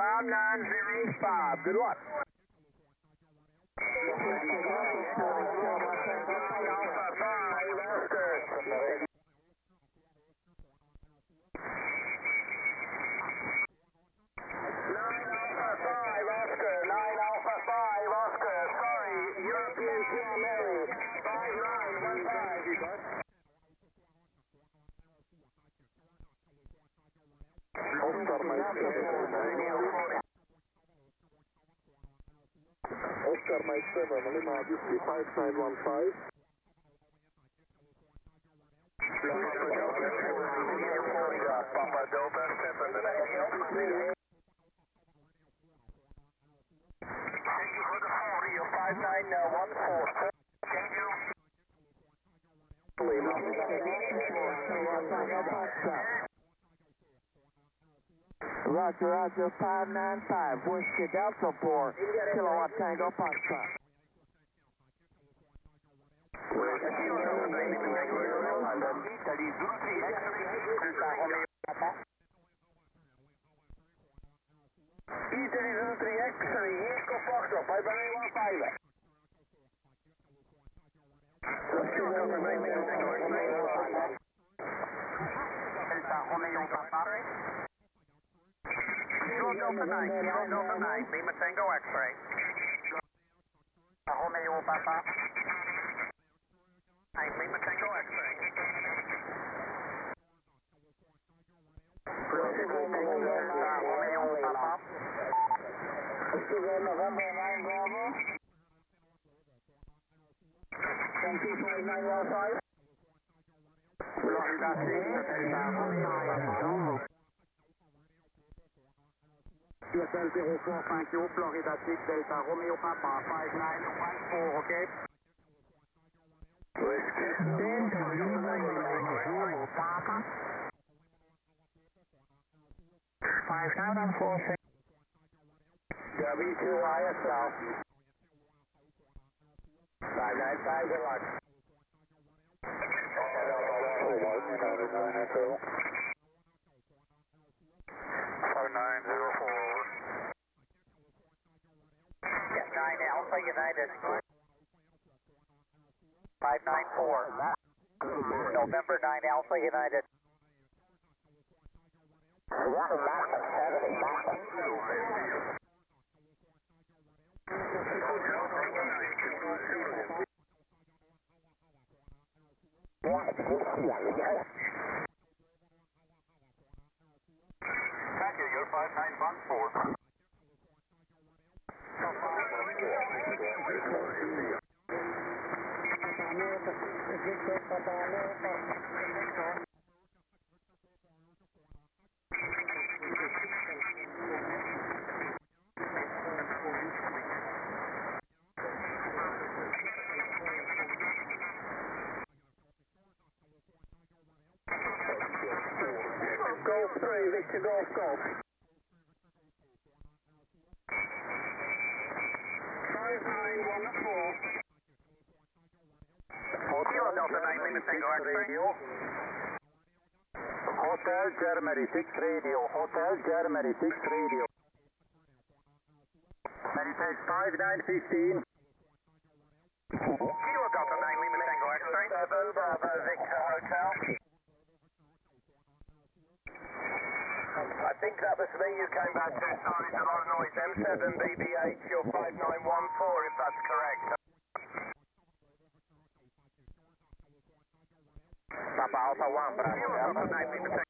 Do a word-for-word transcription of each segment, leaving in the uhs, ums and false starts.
five nine zero five. Good luck. Oscar Mike seven, Lima Whiskey five nine one five. Papa Delta seven, the name is Thank you for the phone, Rio five nine one four. Thank you. Roger, Roger, five nine five, Whiskey Delta four, Kilowatt Tango Foxtrot. Italy zero three X-ray, Eco Foxtrot, five nine one five. Delta Romeo Papa. Kilo Delta nine, Kilo Delta nine, Lima Tango X-ray. Romeo Papa. nine, Lima Tango X-ray. Delta Romeo Papa. November nine Bravo. Thank you, five nine one five. Florida six, Delta Romeo Papa. U S L zero four five you, Florida six, Delta Romeo Papa, five nine one four, okay? Delta Romeo Papa. five nine one four, W two I S L. five nine five, good luck. five nine zero four. nine Alpha United. five nine four. November nine Alpha United. Thank you, you're five nine one four. Golf three, Victor Golf Golf. five nine one four. Kilo Delta nine, Lima Tango X-ray. Hotel Germany six Radio, Hotel Germany six Radio. Meditate five nine one five. Kilo Delta nine, Lima Tango X-ray. seven Bravo Victor Hotel. I think that was me you came back to. Sorry, it's a lot of noise. M seven B B H, you're five nine one four if that's correct. Papa Alpha one, Bravo Delta nine, Lima Tango.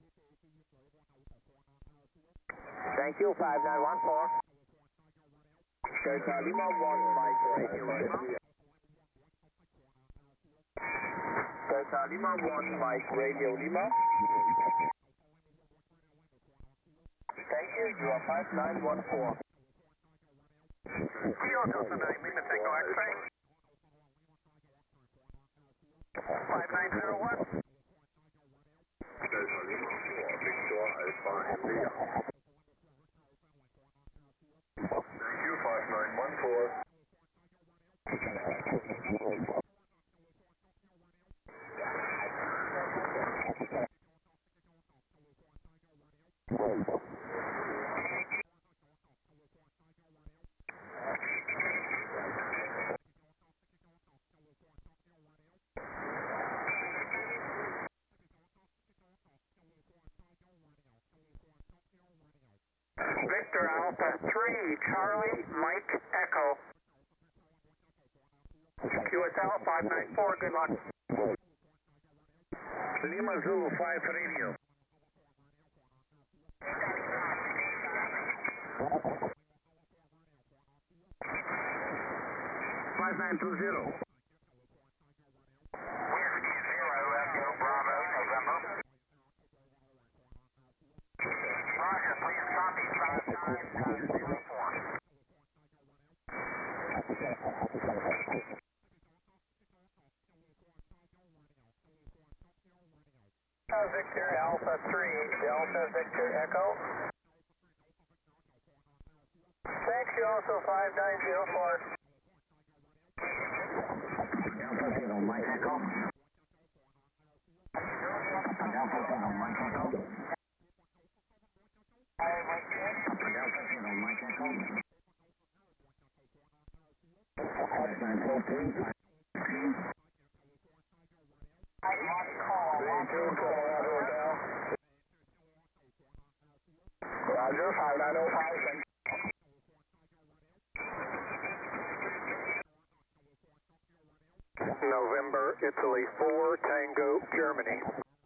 Thank you, five nine one four. Delta Lima one, Mike Radio Lima. Delta Lima one, Mike Radio Lima. Thank you, you are five nine one four. Kilo Delta nine, Lima Tango X-ray. five nine zero one. Delta Lima four, Victor Alpha India. Thank you, five nine one four. Victor Alpha three, Charlie, Mike, Echo. Q S L five nine four, good luck. Lima Zulu five radio. five nine two zero. Whiskey zero, Echo Bravo, November. Roger, please copy five nine five zero four. Victor Alpha three, Delta Victor Echo. Thanks, you also five nine zero four. Delta Zero, Mike Echo. Delta Zero, Mike Echo. Delta Zero, Mike Echo. five nine four three. Roger, five nine oh five. November, Italy four, Tango, Germany.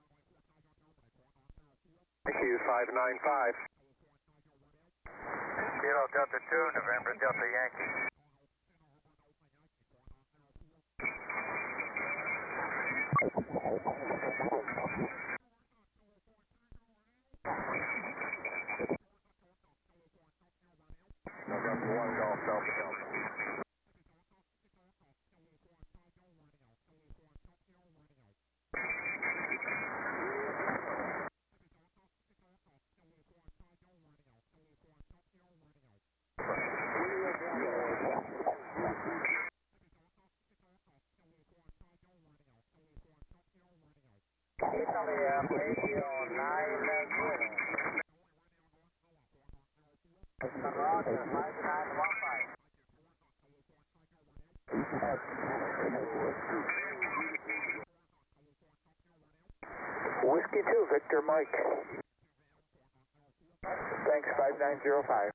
Q five nine five. Kilo Delta two, November, Delta Yankee. November one, Golf Delta Delta. Italy, radio nine zero. Roger, five nine one five. Whiskey two, Victor Mike. Thanks, five nine zero five.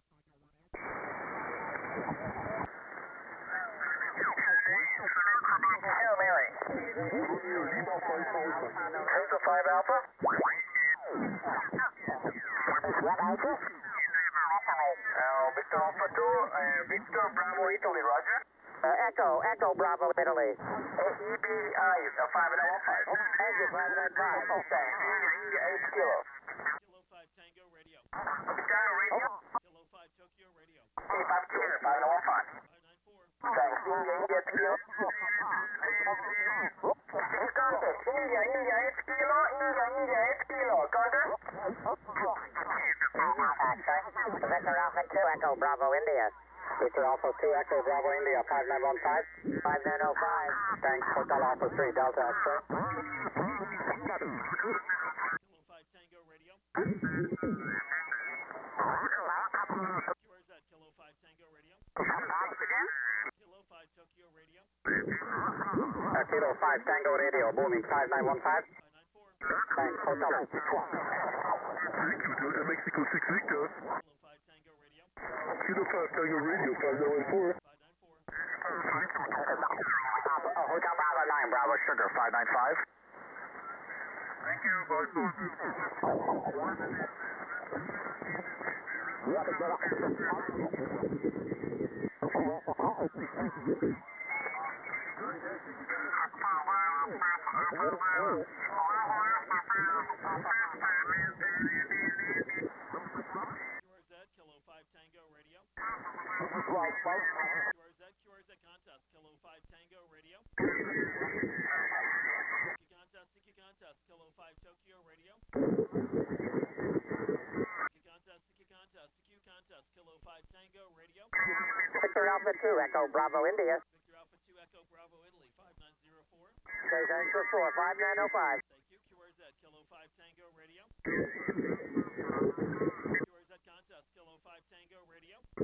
Hail Mary. Tango five Alpha. What Alpha? Uh, Victor Alpha two, uh, Victor Bravo Italy, Roger. Uh, Echo, Echo Bravo Italy. Uh, E B I, uh, five nine one five. Thank you, five nine five. Okay. India, India, eight kilo. Kilo five Tango Radio. Tango radio. Kilo five Tokyo Radio. Hey, five kilo, five nine one five. five nine four. Thanks, India, India, eight kilo. Contact, India, India, eight kilo, India, India, eight kilo. Contact. Victor Alpha two, Echo Bravo India. Victor Alpha two, Echo Bravo India, five nine one five. five nine oh five. Thanks, Hotel Alpha three, Delta X-ray. Kilo five Tango Radio. Where's that? Kilo five Tango Radio. Kilo five Tokyo Radio. Uh, Kilo five Tango Radio, moving five nine one five. five nine four. Thanks, Hotel Alpha two. Thank you, Delta Mexico six Victor. Kilo five Tango Radio. Kilo five Tango Radio, five nine one four. five nine four. Uh, Hotel Bravo nine, Bravo Sugar, five nine five. Thank you, Q R Z, Kilo five Tango Radio. Q R Z, Q R Z contest, Kilo five Tango Radio. Sticky contest, sticky contest, Kilo five Tokyo Radio. Sticky contest, sticky contest, Q contest, Kilo five Tango Radio. Victor Alpha two, Echo Bravo India. Victor Alpha two Echo Bravo Italy, five nine zero four. Okay, thanks for four, five nine oh five. Thank you, Q R Z, Kilo five Tango Radio. Q R Z contest, Kilo five Tango Radio. Q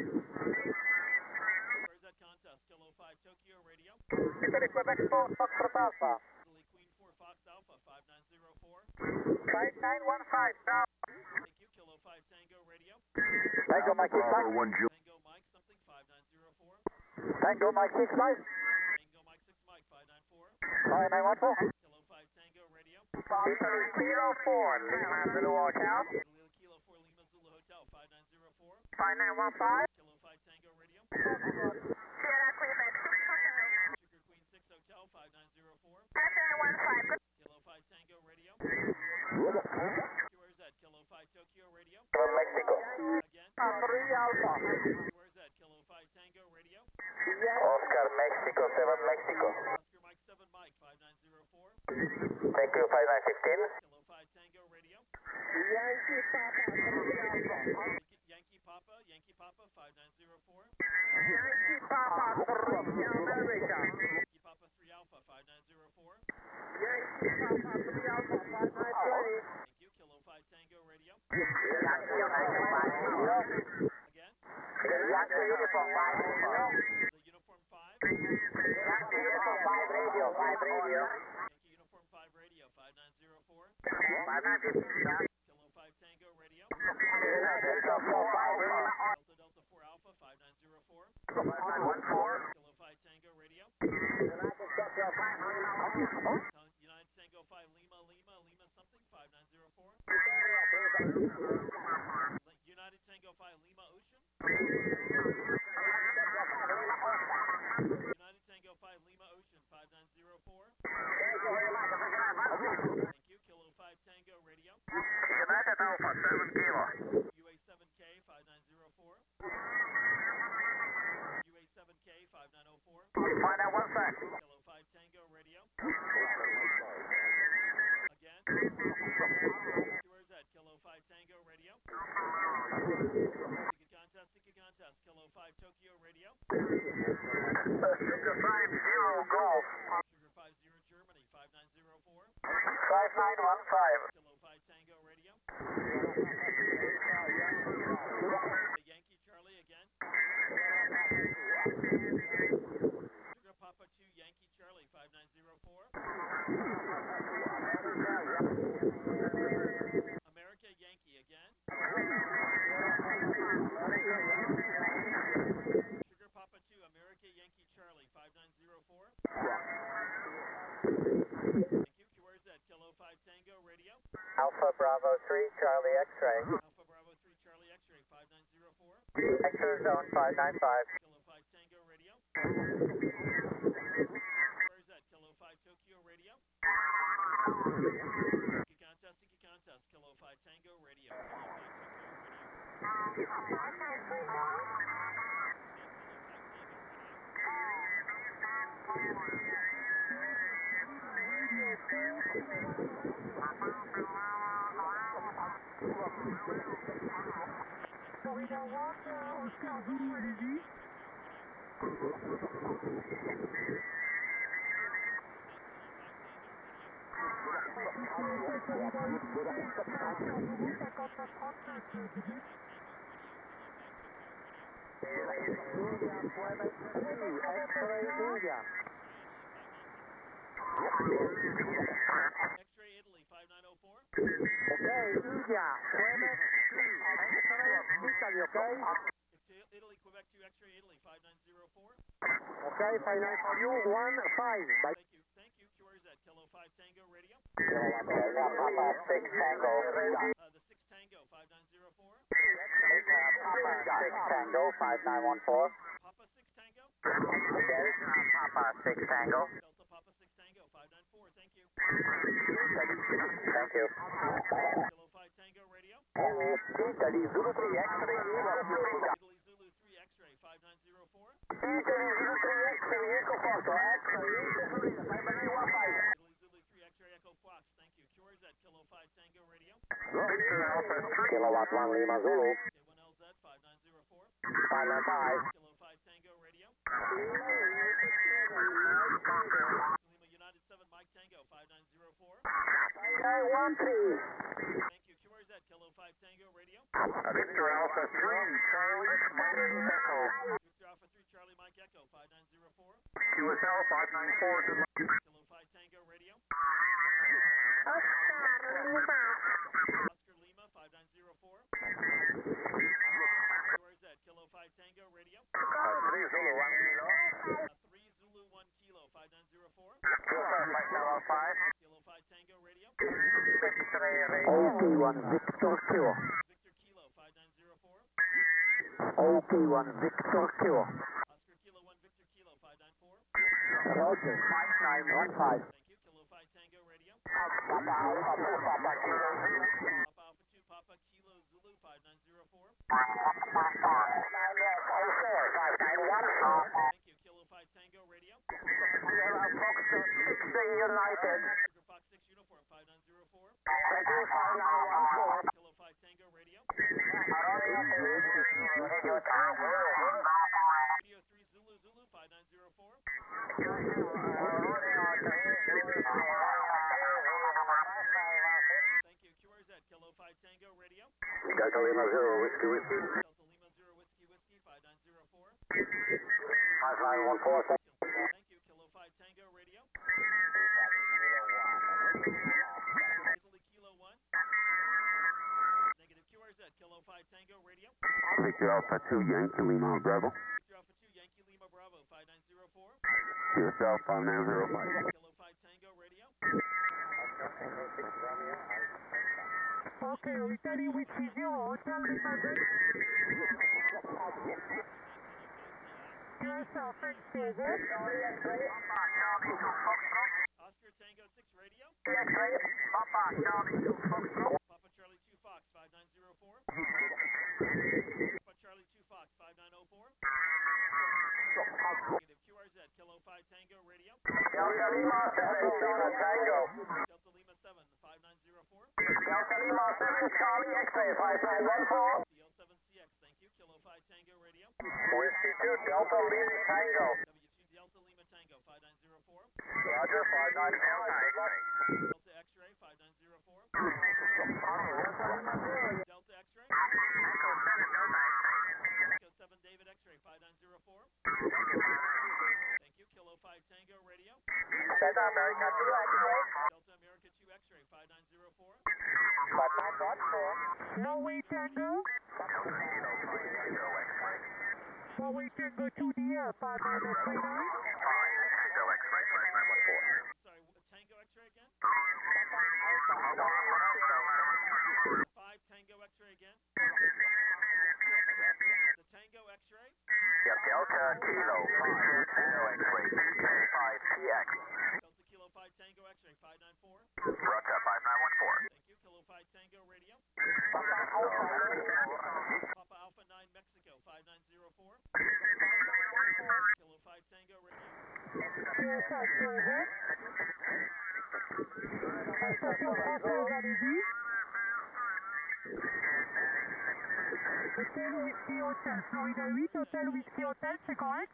R Z contest, Kilo five Tokyo Radio. Italy, Quebec four, Foxtrot Alpha. Italy Queen four Fox Alpha, five nine zero four. five nine one five, now. Thank you, Kilo five Tango Radio. Tango Mike six Mike. one Ju Tango Mike something five nine zero four. Tango Mike six Mike. Tango Mike six Mike five nine four. five nine one four. Kilo five Tango radio. Italy Kilo four, Lima Zulu Hotel. Italy Kilo four Lima Zulu Hotel five nine zero four. five nine one five. Kilo five Tango radio. Sierra Quebec six Hotel. Sugar Queen six Hotel five nine zero four. F one five. Kilo five Tango radio. Where is that? Kilo five Tokyo radio. Mexico. Again. three Alpha. Where is that? Kilo five Tango radio. Oscar Mexico seven Mexico. Oscar Mike seven Mike five nine zero four. Thank you five nine fifteen. Kilo five Tango radio. Yankee Papa three Alpha. Yankee Papa Yankee Papa five nine zero four. Yankee Papa three America. Yankee Papa three Alpha five nine zero four. Yankee Papa three Alpha five nine twenty. Thank you. Kilo five Tango radio. Yankee Uniform five. Again. Yankee Uniform five. The uniform five. Yankee Uniform five radio. five radio. Yankee uniform five radio five nine zero four. five nine fifteen. Kilo five Tango radio. Delta four Alpha. Delta Delta four Alpha five nine zero four. five nine one four. Kilo five Tango radio. United Tokyo five Lima. Ton- United Tango five Lima Lima Lima something five nine zero four. Like United Tango five Lima Ocean. United Tango five Lima Ocean five nine zero four. Thank you. Kilo five Tango radio. United Alpha seven Kilo. U A seven K five nine zero four. U A seven K five nine zero four. five nine one six. Kilo five Tango radio. Again. Where is that? Kilo five Tango radio. Ticket contest, ticket contest. Kilo five Tokyo radio. Sugar five Zero Golf. Sugar five zero Germany five nine zero four. five nine one five. Kilo five Tango radio. The Yankee Charlie again. Sugar Papa two Yankee Charlie five nine zero four. America Yankee again. Sugar Papa two America Yankee Charlie five nine zero four. Thank you. Where's that? Kilo five Tango radio. Alpha Bravo three, Charlie X-ray. Alpha Bravo three Charlie X-ray five nine zero four. X-ray zone five nine five. Kilo five Tango radio. Where is that? Kilo five Tokyo radio. Ticket contest, ticket contest. Kilo five Tango radio. Kilo five Tokyo radio. X-ray Italy five nine zero four. Okay, India, Quebec two, X-ray Italy, okay? Italy Quebec two X-ray Italy five nine zero four. Okay, five nine for you, one five. Bye. Thank you. Thank you. Where is that? Kilo five Tango radio. Papa six Tango. Uh, the six Tango five nine zero four. Papa six Tango five nine one four. Papa six Tango. Again, Papa six Tango. Delta Papa six Tango five nine four. Thank you. Thank you. Kilo five Tango radio. Italy Zulu three X-ray. Italy Zulu three X-ray five nine zero four. Italy Zulu three X-ray. Echo Fox. X-ray. five nine one five. Italy Zulu three X-ray Echo Fox. Thank you. Where is that? Kilo five Tango radio. Victor Alpha three. Kilowatt one Lima Zulu. K one L Z five nine zero four. five nine five. Kilo five Tango radio. Lima United seven Mike Tango five nine zero four. five nine one three. Thank you. Where is that? Kilo five Tango radio. Victor Alpha three. Charlie Mike Echo. Victor Alpha three Charlie Mike Echo five nine zero four. Q S L five nine four. Kilo five Tango radio. Oscar Lima five nine zero four. one, Victor Kilo. Victor Kilo five nine zero four. O P one, Victor Kilo. Oscar Kilo one, Victor Kilo five nine four. Roger, five nine one five. Thank you. Kilo five Tango Radio. Papa Alpha two, Papa Kilo Zulu. Papa Alpha two, Papa Kilo Zulu five nine zero four. five nine one four. Thank you. Kilo five Tango Radio. Sierra Fox six United. Sugar Fox six Uniform five nine zero four. Thank you, five nine one four. Kilo five Tango Radio. Radio Tango. Radio three Zulu Zulu five nine zero four. Thank you. Q R Z Kilo five Tango Radio. Delta Lima Zero Whiskey Whiskey. Delta Lima zero Whiskey Whiskey five nine zero four. five nine one four. Thank you. Kilo five Tango Radio. Italy Kilo one. Negative. Q R Z Kilo five Tango Radio. Victor Alpha two, Yankee Lima Bravo. Victor Alpha two Yankee Lima Bravo five nine zero four. Yourself, five nine zero five. Kilo five Tango Radio. Okay, Italy Whiskey Zero, Hotel Lima Zero. Yourself, thanks, Susan. Oscar Tango six Radio. Papa Charlie two Fox. Papa Charlie two Fox five nine zero four. Papa Charlie two Fox five nine zero four. Negative. Q R Z Kilo five Tango Radio. Delta Lima seven Delta Tango. Delta Lima seven five nine zero four. Delta Lima seven Charlie X-ray five nine one four. D L seven C X. Thank you. Kilo five Tango Radio. Whiskey two Delta Lima Tango. W two Delta Lima Tango five nine zero four. Roger, five nine Delta X-ray. Delta X-ray five nine zero four. Delta X-ray. Echo seven David X-ray five nine zero four. Thank you. Kilo five Tango Radio. Delta America two X-ray. Delta America two X-ray five nine zero four. five nine one four. Norway Tango. Norway Tango two D L, five nine three nine. Sorry, w- Tango X-ray again? five Tango X-ray again? The Tango X-ray? Yep, Delta Kilo five Tango X-ray five T X. Delta Kilo five Tango X-ray five nine four. Roger, five nine one four. Thank you. Kilo five Tango Radio. Papa Alpha Papa Alpha nine Mexico five nine zero four. Kilo five Tango Radio. Yourself, Susan. Station française, allez-y. Hotel Whiskey Hotel, Florida huit, Hotel Whiskey Hotel, c'est correct?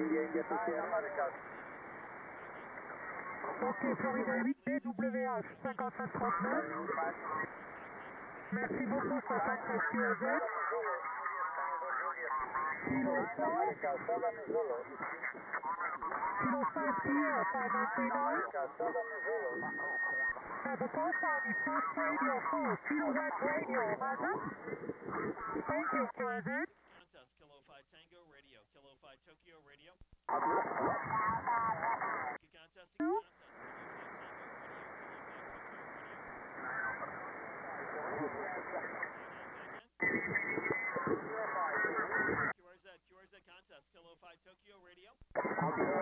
Ok, Florida huit, B W H cinquante-neuf trente-neuf. Merci beaucoup, soixante-sept Q Z. Kilo five. Kilo five Sierra, five nine three nine. Have a call sign is First Radio four, Kilo one Radio, Roger. Thank you, Q Z. Contest Kilo five Tango Radio. Kilo five Tokyo Radio. Contest. Contest. Kilo five Tango Radio. Kilo five Tokyo Radio. Q R Z, Q R Z contest, Kilo five Tokyo Radio. Q R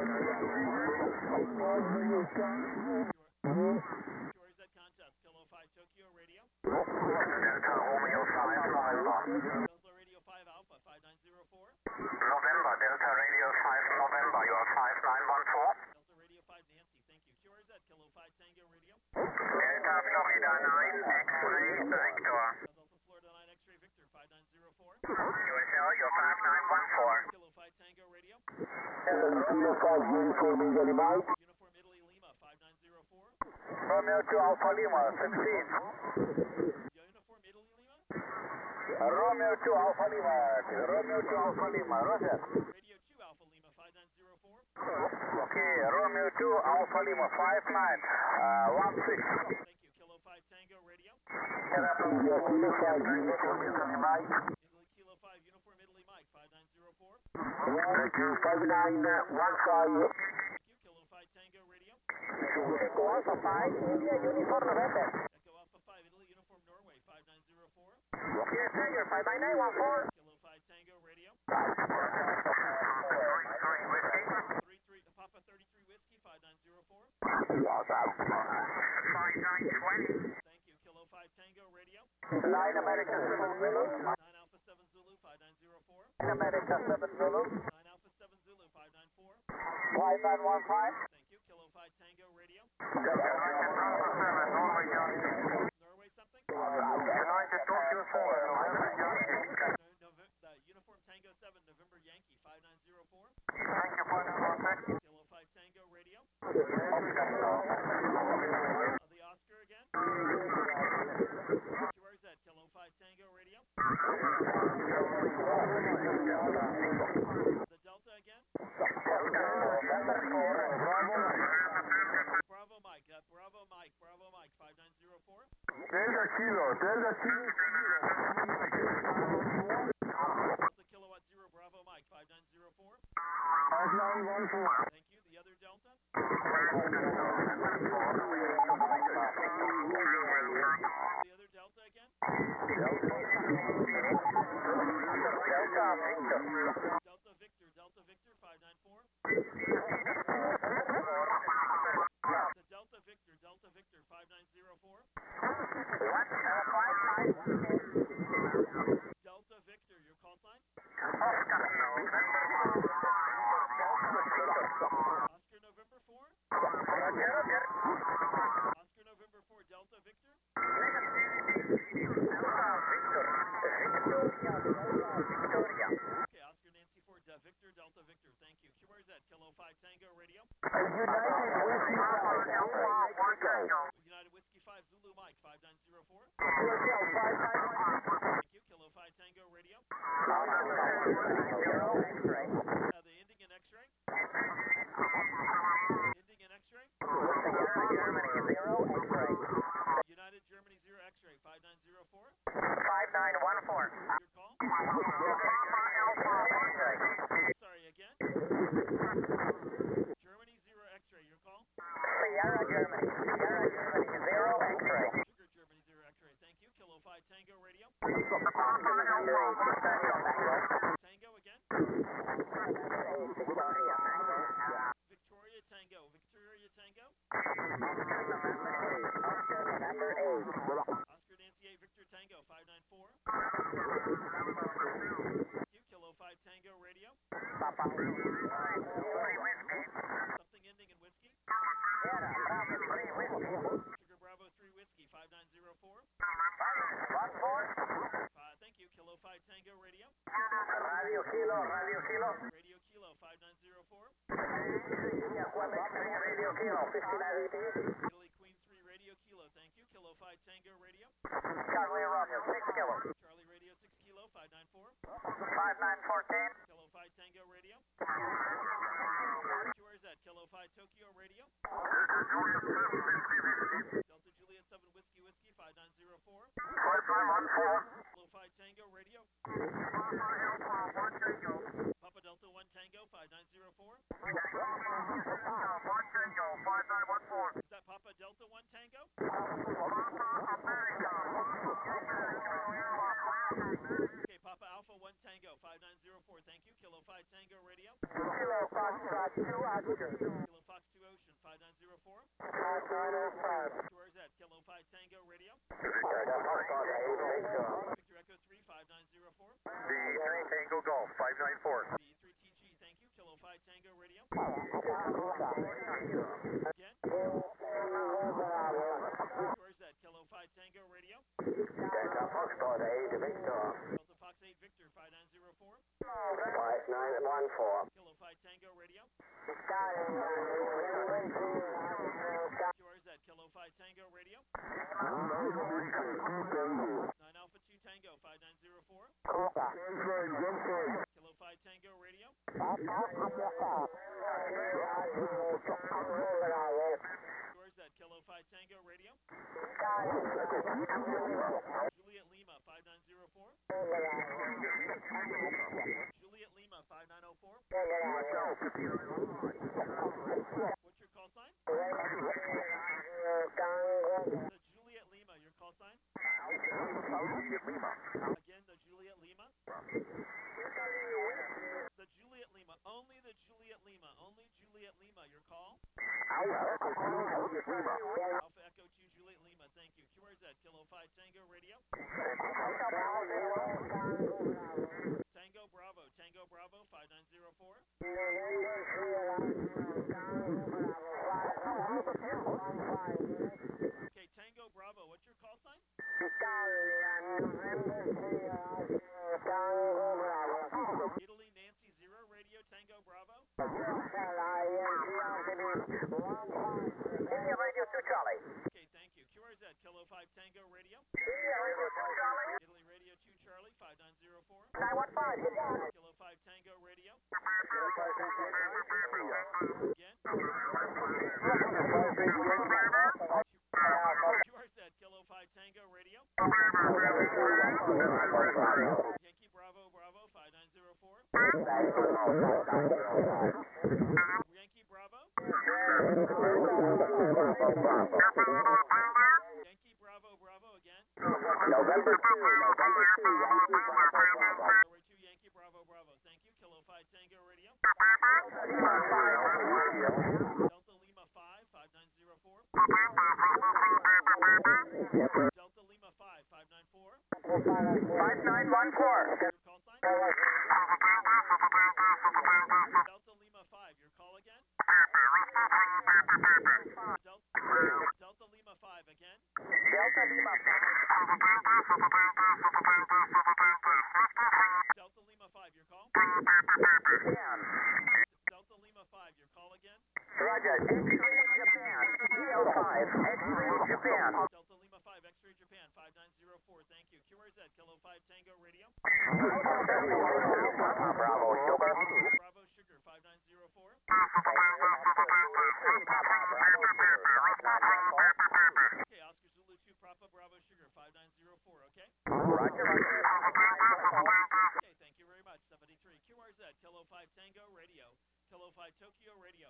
Z contest, Kilo five Tokyo Radio. Delta Romeo five Alpha. Delta Radio five Alpha five nine zero four. November, Delta Radio five November, you are five nine one four. Delta Radio five Nancy, thank you. Q R Z, Kilo five Tango Radio. Delta Florida nine X-ray Victor. Delta Florida nine X-ray Victor five nine zero four. U S L, you're five nine one four. Kilo five Tango Radio. Kilo five, Uniform Italy Mike. Uniform Italy Lima five nine zero four. Romeo two Alpha Lima sixteen. Uniform Italy Lima. Romeo two Alpha Lima. Romeo two Alpha Lima. Roger. Radio two Alpha Lima five nine zero four. Okay, Romeo two Alpha Lima five nine one six. Thank you. Kilo five Tango Radio. Kilo five, Uniform Italy Mike. Italy Kilo five Uniform Italy Mike five nine zero four. Thank you, five nine one five. Thank you. Kilo five Tango Radio. Echo Alpha five, India Uniform November. Echo Alpha five Italy Uniform Norway five Here, Tiger, five nine nine one four. Kilo five Tango Radio. three three Whiskey. Three three Papa thirty-three Whiskey five nine zero four. five nine twenty. Thank you. Kilo five Tango Radio. nine American seven Zulu. Nine Alpha seven Zulu five nine zero four. nine American seven Zulu. Nine Alpha seven Zulu five nine four. five nine one five. Thank you. Kilo five Tango Radio. Norway Yankee. Norway something? United Tokyo four, November Yankee. No, Nove- the Uniform Tango seven November Yankee five nine zero four. Thank you for the contact. Kilo five Tango Radio. Uh, the Oscar again. Where's that? Kilo five Tango Radio. The Delta again. Bravo Mike. Uh, Bravo Mike. Bravo Mike five nine zero four. Delta Kilo, Delta Kilo. Delta Kilowatt Zero Bravo Mike five nine zero four. five nine one four. Thank you. The other Delta. The other Delta again. Delta Victor. Delta Victor five nine four. The Delta Victor. Delta Victor five nine zero four. Delta Victor. Your call sign. Oscar November four. Oscar November four. Delta Victor. Okay, Oscar Nancy four. De Victor Delta Victor. Thank you. Where is that? Kilo five Tango Radio. United Whiskey five Zulu Mike five nine zero four. Thank you. Kilo five Tango Radio. Uh, the ending in X-ray. Ending in X-ray. United Germany zero X-ray five nine zero four. five nine one four. Your call. Sorry again. Germany zero X-ray. Your call. Sierra Germany. Sierra Germany. Zero X-ray. Sugar Germany zero X-ray. Thank you. Kilo five Tango Radio. Tango again. Victoria Tango. Victoria Tango. Number eight. Oscar Nancy eight Victor Tango five nine four. Thank you. Kilo five Tango Radio. Something ending in whiskey. Sugar Bravo three Whiskey five nine zero four. Uh, thank you. Kilo five Tango Radio. Radio Kilo, Radio Kilo. Radio Kilo five nine zero four. Radio Kilo, fifty-nine eighty. Italy Queen three Radio Kilo. Thank you. Kilo five Tango Radio. Charlie Roger, six Kilo. Charlie Radio six Kilo five nine four. five nine fourteen. Kilo five Tango Radio. Where is that? Kilo five Tokyo Radio. Delta Juliet seven Whiskey Whiskey five nine zero four. five five one four. Kilo five Tango Radio. Papa Delta one Tango five nine zero four. one Tango, five nine one four. Is that Papa Delta one Tango? Okay, Papa Alpha one Tango five nine zero four. Thank you. Kilo five Tango Radio. Kilo Foxtrot two Oscar. Kilo Fox two Ocean five nine zero four. five nine oh five. Where is that? Kilo five Tango Radio. Victor Echo three five nine zero four. The three Tango Golf, five nine four. B three T G. Thank you. Kilo five Tango Radio. Again. Where is that? Kilo five Tango Radio. Delta Foxtrot eight Victor. Delta Fox eight Victor five nine zero four. five nine one four. Kilo five Tango Radio. Nine Where is that? Kilo five Tango Radio. nine Alpha two Tango five nine zero four. Kilo five Tango Radio. Where is that? Kilo five Tango Radio. Juliet Lima five nine zero four. Juliet Lima five nine oh four. What's your call sign? The Juliet Lima, your call sign? Juliet Lima. Alpha Echo two Juliet Lima, thank you. Q R Z, Kilo five Tango Radio. Tango Bravo, Tango Bravo, five nine zero four. Okay, Tango Bravo, what's your call sign? Italy Nancy Zero Radio, Tango Bravo. India Radio two Charlie. Okay, thank you. Q R Z, Kilo five Tango Radio. India Radio two Charlie. Italy Radio two Charlie, five nine zero four. nine one five. Kilo five Tango Radio. Again. Q R Z, Kilo five Tango Radio. Yankee Bravo Bravo, five nine zero four. Yankee Bravo. Yankee Bravo Bravo again. November two. November two. Yankee Bravo Bravo. Norway two Yankee Bravo Bravo. Thank you. Kilo five Tango Radio. Delta Lima five, five nine zero four. Delta Lima five, five nine four. five nine one four. Your call sign? Delta Lima five, your call again? Delta, Delta Lima five again? Delta Lima Delta Lima five, your call? Japan. Delta Lima five, your call again? Roger. X-ray Japan. D L five. X-ray Japan. Delta Lima five, X-ray Japan, five nine zero four, thank you. Q R Z, Kilo five Tango Radio. Bravo Sugar. Bravo Sugar, five nine zero four. Okay, Oscar Zulu two, Papa Bravo Sugar, five nine zero four, okay? Roger. Okay, thank you very much. seventy-three, Q R Z, Kilo five Tango Radio. Kilo five Tokyo Radio.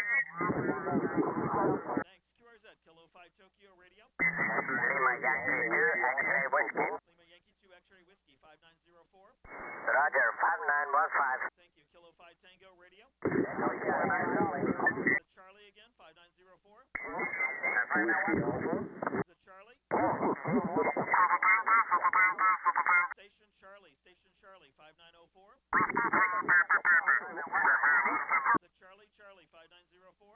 Thanks, Q R Z, Kilo five Tokyo Radio. Lima Yankee two, X-ray Whiskey. Lima Yankee two X-ray Whiskey, five nine zero four. Roger. five nine one five. Thank you, Kilo five Tango Radio. Charlie. The Charlie again, five nine zero four. The Charlie. Station Charlie, Station Charlie, five nine zero four. The Charlie Charlie, five nine zero four.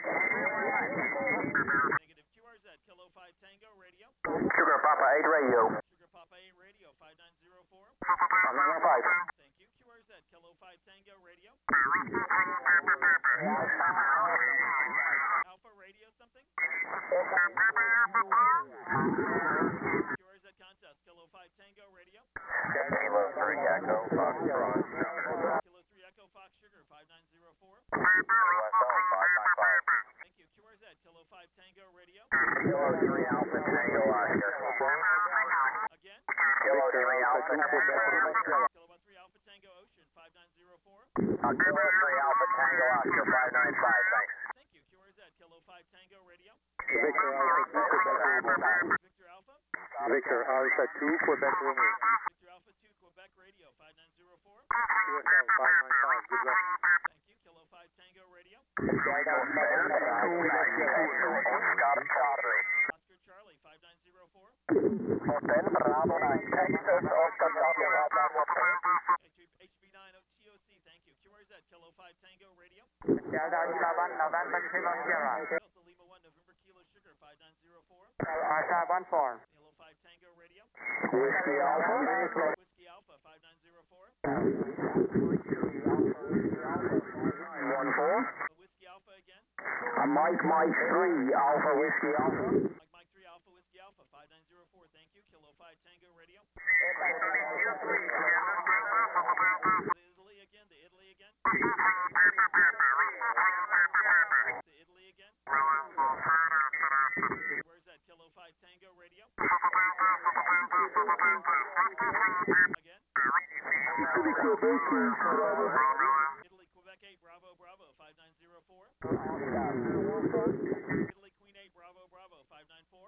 Negative, Q R Z, Kilo five Tango Radio. Sugar Papa eight Radio. Sugar Papa eight Radio, five nine zero four. five nine one five. Thank you, Q R Z, Kilo five Tango Radio. Alpha Radio something? Q R Z contest, Kilo five Tango Radio. Kilo three Echo Fox Sugar. Kilo three Echo Fox Sugar, five nine zero four. U S O five nine five. Thank you, Q R Z, Kilo five Tango Radio. Kilo three Alpha Tango Oscar. Again, Kilo three Alpha Tango. Kilo one three Alpha Tango Ocean, five nine zero four. Uh, Kilo three Alpha Tango Oscar five nine five. Thanks. Thank you, Q R Z, Kilo five Tango Radio. Victor Alpha two, Quebec Romeo. Victor Alpha. Victor Alpha two, Quebec Romeo. Victor Alpha two, Quebec Radio, five nine zero four. U S L five nine five, good luck. Thank you, Kilo five Tango Radio. Oscar Charlie. Oscar Charlie, five nine zero four. Hotel Bravo nine. Texas Oscar Charlie. H B nine T O C, thank you. Q R Z, Kilo five Tango Radio. Delta Lima one November Kilo Sierra. Delta Lima one November Kilo Sugar, five nine zero four. Oscar one four. Kilo five Tango Radio. Whiskey Alpha. Whiskey Alpha, five nine zero four. One four. Whiskey Alpha again. Uh, Mike Mike three Alpha Whiskey Alpha. Mike Mike three Alpha Whiskey Alpha, five nine zero four, thank you. Kilo five Tango Radio. The Italy again, the Italy again. The Italy again. Where's that? Kilo five Tango Radio. Again. Italy, Quebec eight, Bravo, Bravo, five nine zero four. Italy, Queen eight, Bravo, Bravo, five nine four.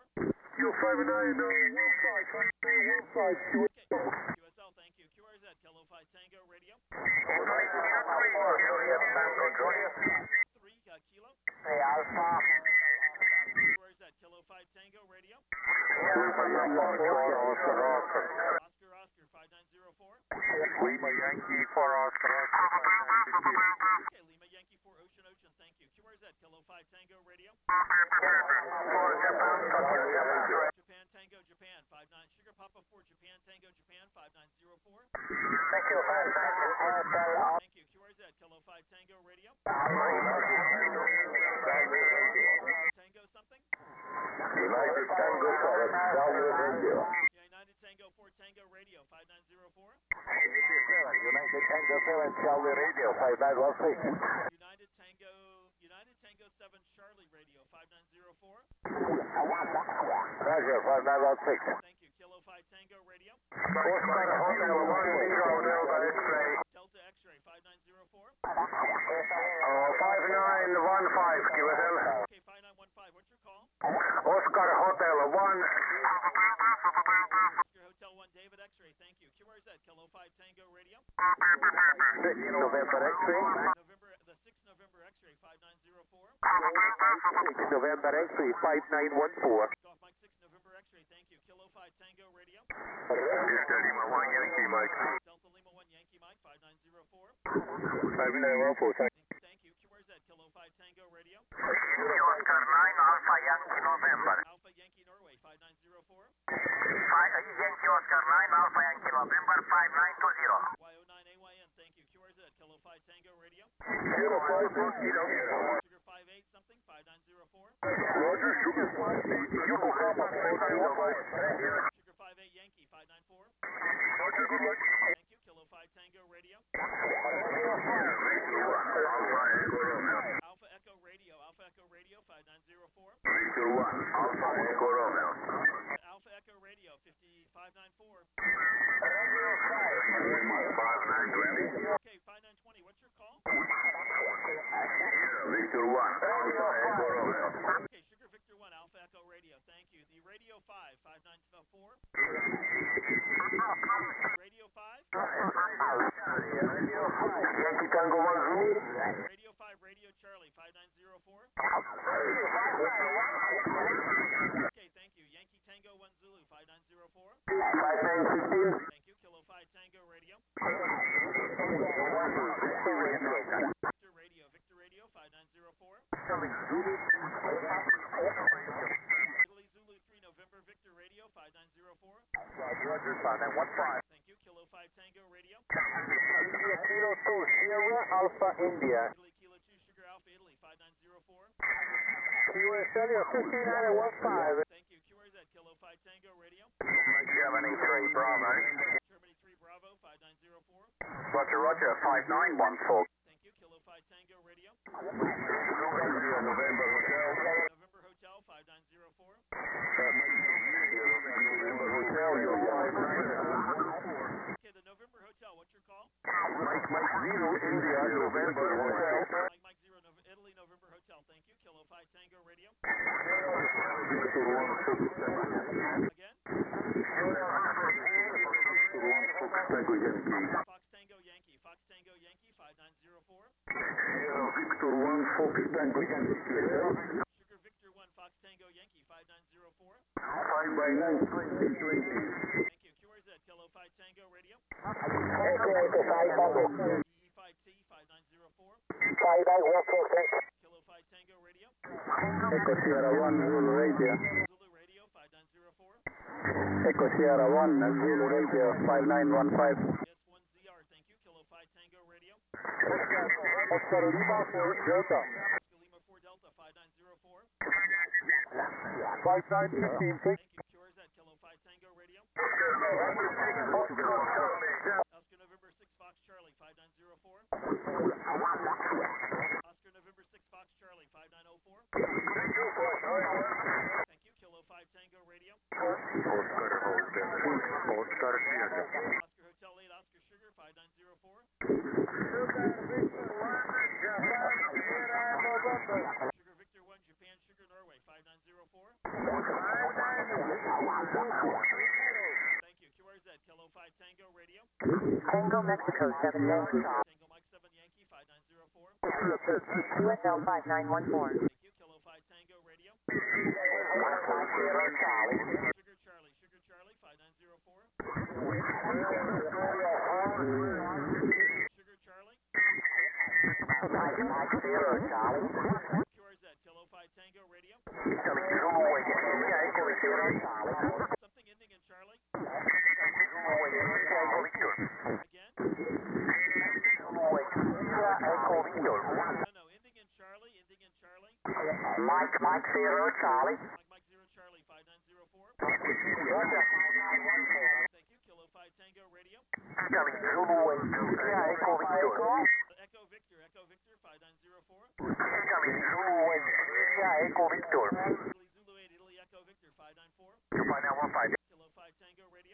Okay, Q S L, thank you. Q R Z, Kilo five Tango Radio. Three, uh, Kilo. Hey, Alpha Yankee four Oscar. Okay, Lima Yankee four Ocean Ocean, thank you. Q R Z, Kilo five Tango Radio. Japan Tango Japan, five nine. Sugar Papa four Japan Tango Japan, five nine zero four. Thank you, five nine. Thank you. Q R Z, Kilo five Tango Radio. Tango something? United Tango seven, Charlie Radio. Yeah, United Tango four Tango Radio, five nine zero four. United Tango seven, Charlie Radio, five nine one six. United Tango United Tango seven Charlie Radio, five nine zero four. Roger, five nine one six. Thank you. Kilo five Tango Radio. Oscar Hotel one zero Delta X-ray. Delta X-ray, five nine zero four. Uh, five nine one five, give us him. Okay, five nine one five. What's your call? Oscar Hotel one. Oscar Hotel one David X-ray, thank you. Q R Z, Kilo five Tango Radio. six November X-ray. November, the sixth November X-ray, five nine zero four. six November X-ray, five nine one four. Golf Mike six November X-ray, thank you. Kilo five Tango Radio. Delta Lima one Yankee Mike. Delta Lima one Yankee Mike, five nine zero four. five nine one four. Thank you. Q R Z, Kilo five Tango Radio. Oscar nine Alpha Yankee November. Alpha Yankee Norway, five nine zero four. Five, Yankee Oscar nine Alpha Yankee November five nine two zero. Y O nine A Y N, thank you. Q R Z, Kilo five Tango Radio. Zero five eight. Sugar five eight something, five nine zero four. Roger, Sugar five eight. Yokohama four nine one five. Sugar five eight Yankee, five nine four. Thank you. Kilo five Tango Radio. Alpha Echo Radio, Alpha Echo Radio, five nine zero four. Victor one, Alpha Echo Romeo. Alpha Echo Radio, five nine four. five nine twenty. Okay, five nine twenty, what's your call? Victor one, Alpha Echo Romeo. Okay, Sugar Victor one, Alpha Echo Radio, thank you. The Radio five, five nine four. Radio five? Yankee Tango one Zulu. Radio five, Radio Charlie, five nine zero four. Okay, thank you. Yankee Tango one Zulu, five nine zero four. five nine fifteen. Thank you. Kilo five Tango Radio. Victor Radio, Victor Radio, five nine zero four. Italy Zulu three November Victor Radio, five nine zero four. Roger, five nine one five. Thank you. Kilo five Tango Radio. India Kilo two, Sierra Alpha India. Italy Kilo two Sugar Alpha Italy, five nine zero four. Q S L fifteen nine one five. Thank you. Q R Z, Kilo five Tango Radio. Germany three Bravo. Germany three Bravo, five nine zero four. Roger, Roger, five nine one four. Thank you. Kilo five Tango Radio. November Hotel. November Hotel, five nine zero four. November Hotel, your five nine one four. Okay, the November Hotel, what's your call? Mike Mike Zero India November Hotel. Mike Mike Zero Nov Italy November Hotel, thank you. Kilo five Tango Radio. Victor one six seven. Again? Victor one Fox Tango Yankee. Fox Tango Yankee, Fox Tango Yankee, five nine zero four. Victor one Fox Tango Yankee. Sugar Victor one Fox Tango Yankee, five nine zero four. Five by nine twenty twenty. Thank you. Q R Z, Kilo five Tango Radio. Echo five Tango. E E five T, five nine zero four. Five nine one four six. Kilo five Tango Radio. Echo Sierra one Zulu Radio. Zulu Radio, five nine zero four. Echo Sierra one Zulu Radio. Five nine one five. S one Z R, thank you. Kilo five Tango Radio. Oscar Lima four Delta. Oscar Lima four Delta, five nine zero four. Five nine fifteen six. Thank you. Q R Z, Kilo five Tango Radio. Oscar November six Fox Charlie, five nine zero four. Oscar November six Fox Charlie, five nine zero four. Thank you. Kilo five Tango Radio. Oscar Hotel. Oscar Theater. Oscar Hotel eight Oscar Sugar, five nine zero four. Sugar Victor one Japan Sugar Norway, five nine zero four. Thank you. Q R Z, Kilo five Tango Radio. Tango Mexico seven Yankee. Tango Mike seven Yankee, five nine zero four. U S L five nine one four. Thank you. Kilo five Tango Radio. Sugar Charlie, Sugar Charlie, five nine zero four. Mike Zero, Charlie. Q R Z, Kilo five Tango Radio. Charlie Zulu Wake, India Echo Zero, Charlie. Something ending in Charlie. Zulu Wake, India Echo Victor. Again? Zulu Wake, India Echo Victor. No, no, ending in Charlie, ending in Charlie. Mike, Mike Zero, Charlie. Mike, Mike Zero Charlie, five nine zero four. Roger, five nine one four. Thank you, Kilo five Tango Radio. Charlie Zulu Wake, India Echo Victor. Echo Victor, Echo Victor, five nine zero four. Charlie Zulu Wake, India Echo Victor. Italy Zulu eight, Italy Echo Victor, five nine four. five nine one five. Kilo five Tango Radio.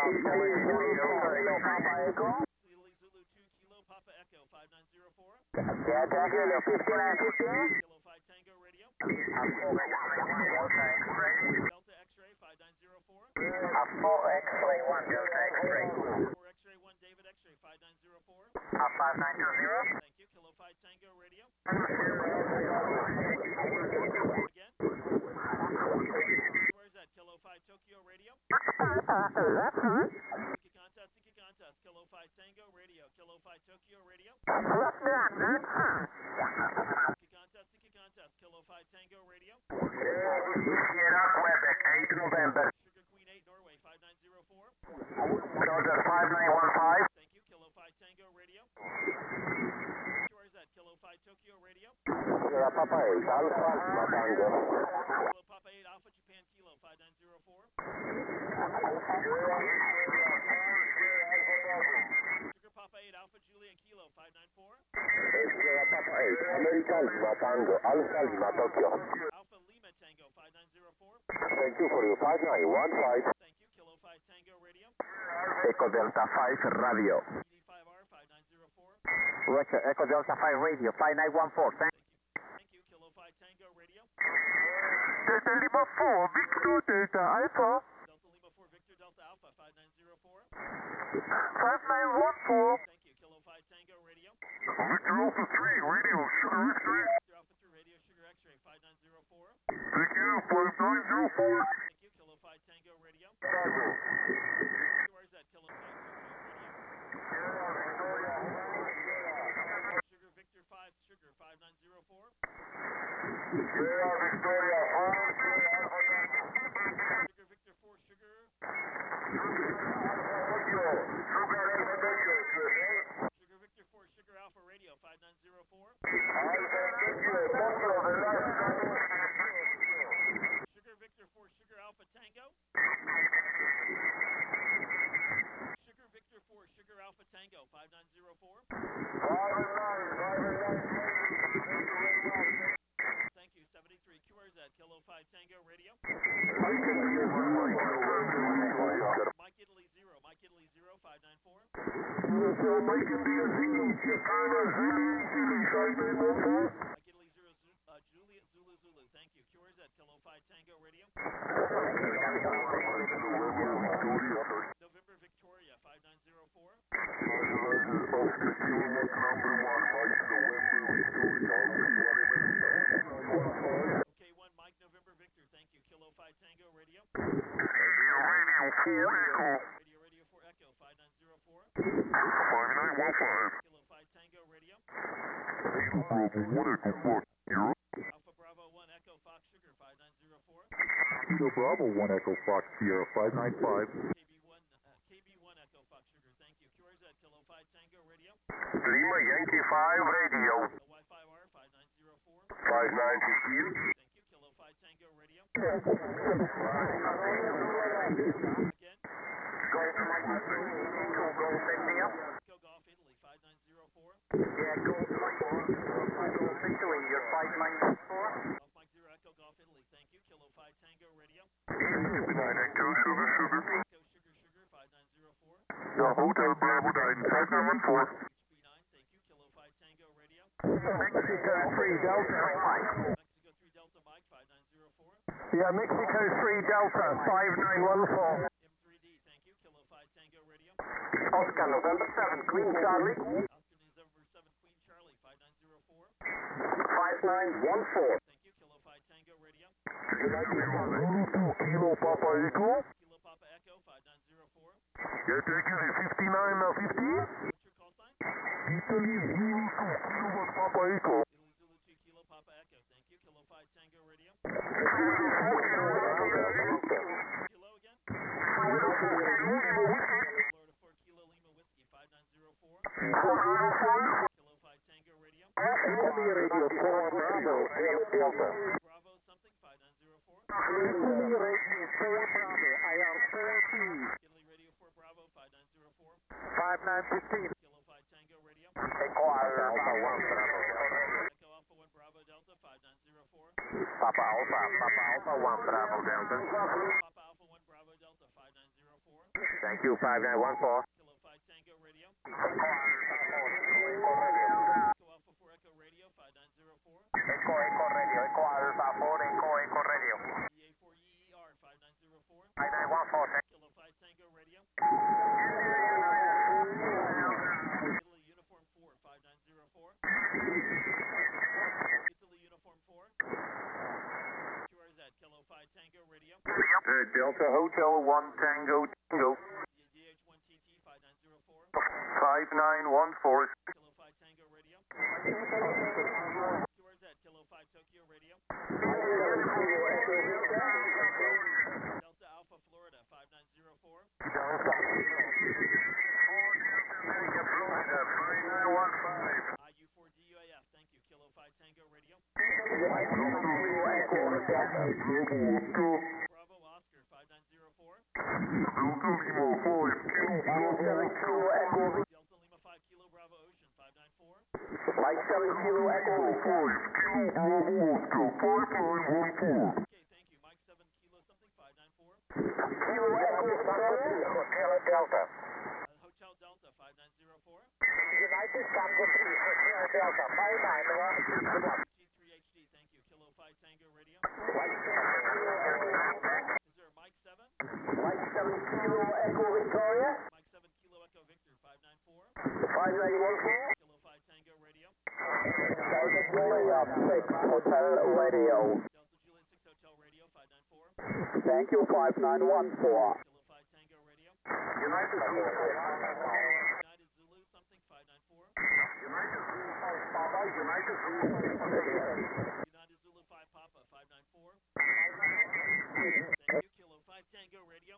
Italy Zulu two, Kilo Papa Echo, five nine zero four. Yeah, Tango fifty-nine fifteen. Kilo five Tango Radio. Delta Delta X-Ray, five nine zero four. four X-ray one, Delta X-ray. four X-Ray one, David X-Ray, five nine zero four. five nine two zero. Thank you, Kilo five Tango Radio. Again? Where's that? Kilo five Tokyo Radio. Sticky contest, sticky contest. Kilo five Tango Radio. Kilo five Tokyo Radio. Sticky contest, sticky contest. Kilo five Tango Radio. Sierra, Quebec, eight November. Sugar Queen eight, Norway, five nine zero four. Roger, five nine one five. Thank you, Kilo five Tango Radio. Where's that? Kilo five Tokyo Radio. Sierra Papa eight, Alpha, Tango. Kilo Papa eight, Alpha Japan Kilo, five nine zero four. Sugar Papa eight, Alpha Juliet Kilo, five nine four. Sierra Papa eight, American Lima Tango, Alpha Lima Tokyo. Alpha Lima Tango, five nine zero four. Thank you for your five nine one five. Thank you, Kilo five Tango Radio. Echo Delta five Radio. E D five R, five nine zero four. Roger, Echo Delta five Radio, five nine one four. Thank Thank you, Kilo five Tango Radio. Delta Lima four, Victor Delta Alpha. Delta Lima four, Victor Delta Alpha, five nine zero four. five nine one four. Thank you, Kilo five Tango Radio. Victor Alpha three, Radio, Sugar X-ray. Victor Alpha three Radio, Sugar X-Ray, five nine zero four. Thank you, five nine zero four. Thank you, Kilo five Tango Radio. Where's that? Kilo five Tokyo Radio. Sugar Victor five, Sugar, five nine zero four. Sierra Victoria four. Sugar Victor four, Sugar. Sugar Victor four, Sugar Alpha Radio, five nine zero four. Sugar Victor four, Sugar Alpha Tango. Sugar Victor four, Sugar Alpha Tango, five nine zero four. Thank you, seventy-three. Q R Z, Kilo five Tango Radio. Mike Italy zero, Mike Italy zero, five nine four. Mike Italy zero, uh, Juliet Zulu Zulu. Thank you. Q R Z, Kilo five Tango Radio. November Victoria, five nine zero four. Okay, one Mike November Victor. Thank you. Kilo five Tango Radio. Radio Radio four Echo, five nine zero four. five nine one five. Kilo five Tango Radio. Alpha Bravo one Echo Fox Sugar, five nine zero four. Kilo Bravo one Echo Fox Sierra five nine five. K B one, uh, K B one Echo Fox Sugar, thank you. Q R Z, Kilo five Tango Radio. Lima Yankee five Radio. Y five R, five nine zero four. five nine fifteen. Thank you. Kilo five Tango Radio. Again. Golf Mike Echo Golf India. Echo Golf Italy, five nine zero four. Yeah, Golf Mike Golf Italy, you're five nine one four. Golf Mike Zero Echo Golf Italy, thank you. Kilo five Tango Radio. nine Echo Sugar Sugar. Echo Sugar Sugar, five nine zero four. The Hotel Bravo nine, five nine one four. H B nine, thank you. Kilo five Tango Radio. Mexico three Delta Mike. Mexico three Delta Mike, five nine zero four. Yeah, Mexico three Delta, five nine one four. M three D, thank you. Kilo five Tango Radio. Oscar November seven, Queen Charlie. Oscar November seven Queen Charlie, five nine zero four. five nine one four. Thank you. Kilo five Tango Radio. Kilo Papa Echo. Kilo Papa Echo, five nine zero four. You're taking the fifty-nine fifty. What's your call sign? Italy Zulu two, Kilo Papa Echo. Italy Zulu two Kilo Papa Echo. Thank you. Kilo five Tango Radio. Kilo again. Florida four Kilo Lima Whiskey five nine zero four. Kilo five Tango Radio. Radio four Bravo, Delta. Bravo something five nine zero four. Italy Radio four Bravo, I R four P. Italy Radio four Bravo five nine zero four. five nine fifteen. Kilo five Tango Radio. Echo Alpha one Bravo. Echo Alpha one Bravo Delta five nine zero four. Papa Alpha, Papa Alpha one Bravo Delta. Papa Alpha one Bravo Delta five nine zero four. Thank you, five nine one four. Kilo five Tango Radio. Echo Echo Alpha four Echo Radio five nine zero four. Echo, Echo Radio, Echo Alpha four, Echo, Echo Radio. E A four E E R five nine zero four. five nine one four, thank Kilo five Tango Radio. Italy Uniform four five nine zero four. Italy Uniform four. Q R Z Kilo five Tango Radio. Uh, Delta Hotel one Tango Tango. D H one T T five nine zero four. five nine one four. Kilo five Tango Radio. Q R Z Kilo five Tokyo Radio. Delta Alpha Florida five nine zero four. I U four D U A F, thank you. Kilo five Tango Radio. Bravo Oscar five nine zero four. Delta Lima five Kilo Bravo Ocean five nine four. Mike seven Kilo Echo five. Okay, thank you. Mike seven Kilo something five nine four. Kilo Echo Hotel Delta. Uh, Hotel Delta five nine zero four. United Tango three Hotel Delta five nine one. G three H D, thank you. Kilo five Tango Radio. Is there a Mike seven? Mike seven Kilo Echo Victoria. Mike seven Kilo Echo Victor five nine four. five nine one four. Kilo five Tango Radio. Delta Juliet six Hotel Radio. Delta Juliet six Hotel Radio five nine four. Thank you, five nine one four. Kilo five Tango Radio. United Zulu United Zulu something five nine four. United Zulu five Papa. United Zulu United Zulu five Papa five nine four. Thank you. Kilo five Tango Radio.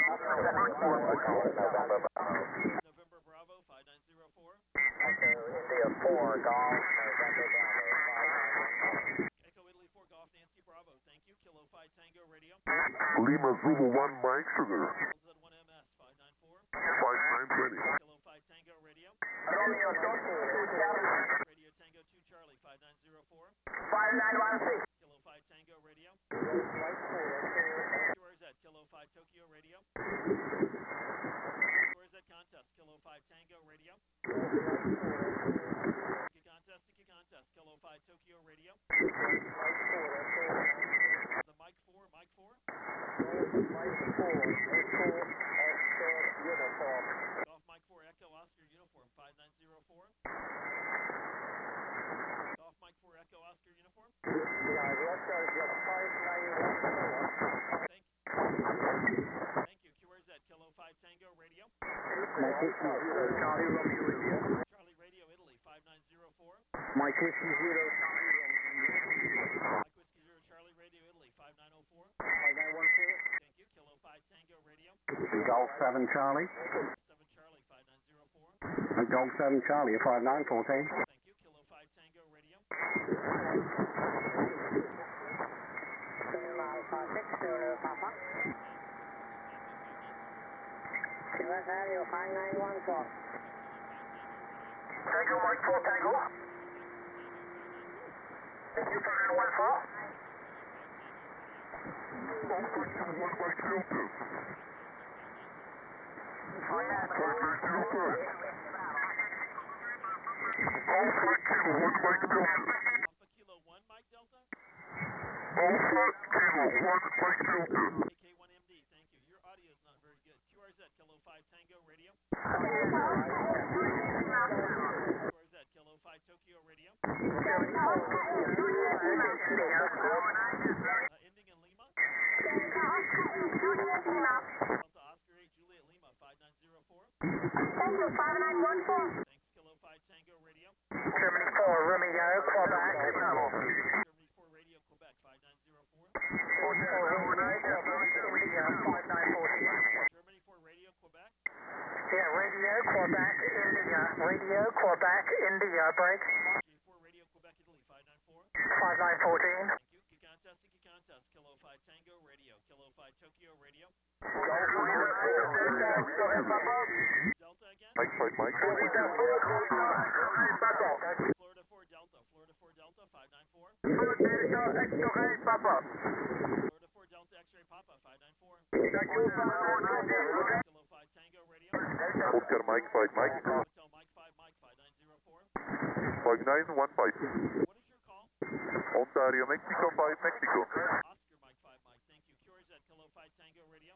November Bravo five nine zero four. India four Golf November Bravo. Echo Italy four Golf Nancy Bravo. Thank you. Kilo five Tango Radio. Lima Zulu one Mike Sugar. Z one M S five nine four. five nine twenty. Kilo five Tango Radio. Romeo Radio Tango two Charlie five nine zero four. five nine one six. Kilo five Tango Radio. Q R Z Kilo five Tokyo Radio. Q R Z contest Kilo five Tango Radio. Ticket contest, ticket contest Kilo five Tokyo Radio. The Mike four, Mike four. Golf Mike four Echo Oscar Uniform five nine zero four. Golf Mike four Echo Oscar Uniform. Thank you. Thank you. Q R Z Kilo five Tango Radio. Charlie Radio Italy five nine zero four. Mike Whiskey Zero. Mike Whiskey Zero Charlie Radio Italy five nine zero four. five nine one four. Thank you. Kilo five Tango Radio. Golf seven Charlie. seven Charlie five nine zero four. Golf seven Charlie, five nine fourteen. Thank you. Kilo five Tango Radio. Radio five nine one four. Tango Mike four Tango. Thank you, five nine one four. Alpha Kilo one Mike Delta. A K one M D, thank you. Your audio is not very good. Q R Z Kilo five Tango Radio. Q R Z Kilo five Tokyo Radio. Uh, ending in Lima. Delta Oscar eight Juliet Lima five nine zero four. Thank you, five nine one four. Thanks, Kilo five Tango. Germany four, Romeo, Quebec. Germany four Radio Quebec five nine zero four. Germany four Radio Quebec. Yeah, Radio, Quebec, India. Radio, Quebec, India, break. J four Radio Quebec Italy five nine four. five nine one four. Thank you. Key contest, key contest. Kilo five Tango Radio. Kilo five Tokyo Radio. Delta again. Mike five Mike. Florida four Delta. Florida four Delta five nine four. Florida four Delta X-ray Papa five nine four. Kilo five Tango Radio. Oscar Mike five Mike. Hotel Mike five Mike five nine zero four. five nine one five. What is your call? Ontario, Mexico five Mexico. Oscar Mike five Mike. Thank you. Q R Z Kilo five Tango Radio.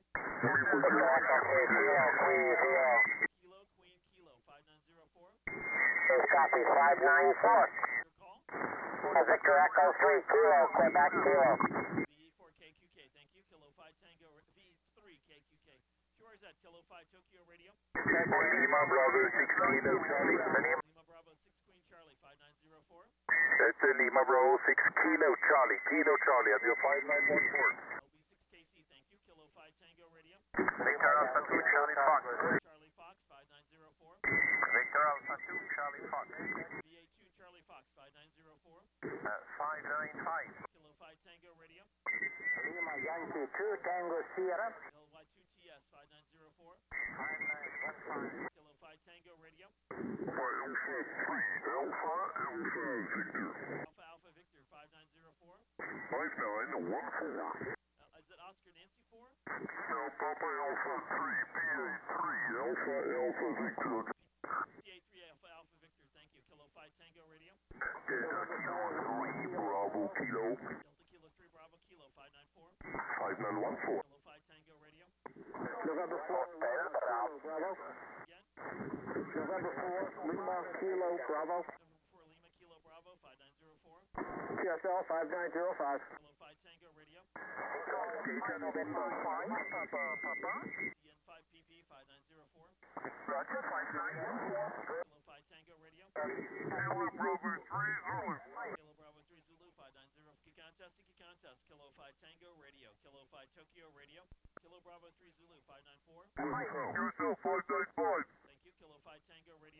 Kilo Queen Kilo five nine zero four. Copy, five nine four. Your call? Victor Echo three, Kilo, Quebec, Kilo. V E four K Q K. Thank you. Kilo five Tango V three K Q K. Q R Z Kilo five Tokyo Radio. Lima Bravo six Kilo Charlie. Lima Bravo six Queen Charlie five nine zero four. That's uh, Lima Bravo six Kilo Charlie. Kilo Charlie at your five nine one four. L B six K C. Thank you. Kilo five Tango Radio. Victor Alpha two, Charlie Fox. Charlie Fox five nine zero four. Victor Alpha two, Charlie Fox. V A two Charlie Fox five nine zero four. five nine five. Kilo five Tango Radio. Lima Yankee two, Tango Sierra. L Y two T S five nine zero four. five nine one five. Kilo five Tango Radio. Alpha Alpha Alpha Victor. Alpha Alpha Victor five nine zero four. five nine one four. Uh, is it Oscar Nancy four? No, Papa Alpha three P A three Alpha Alpha Victor. P A three Alpha Alpha Victor. Thank you. Kilo five Tango Radio. Delta Kilo three Bravo Kilo. Delta Kilo three Bravo Kilo five nine four. five nine one four. Kilo five Tango Radio. November four, Bravo. Again. November four, Lima Kilo Bravo. November four Lima Kilo Bravo five nine zero four. T S L five nine zero five. Kilo five Tango Radio. November five, Papa, Papa. D N five P P five nine zero four. Roger, five nine one four. Kilo five Tango Radio. Kilo Bravo three Zulu. Kilo Bravo three Zulu five nine zero. Key contest, key contest. Kilo five Tango Radio. Kilo five Tokyo Radio. Kilo Bravo three Zulu five nine four. Yourself five nine five. Thank you. Kilo five Tango Radio.